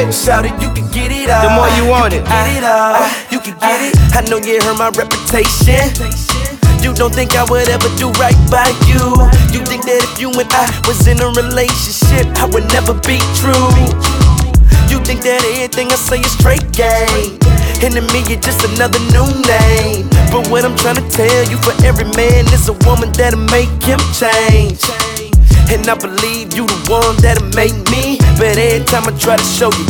Shout it, you can get it all. The more you want it, get it all. You can get it. I know you heard my reputation. You don't think I would ever do right by you. You think that if you and I was in a relationship, I would never be true. You think that everything I say is straight game, and to me you're just another new name. But what I'm trying to tell you, for every man there's a woman that'll make him change. And I believe you the one that'll make me, but every time I try to show you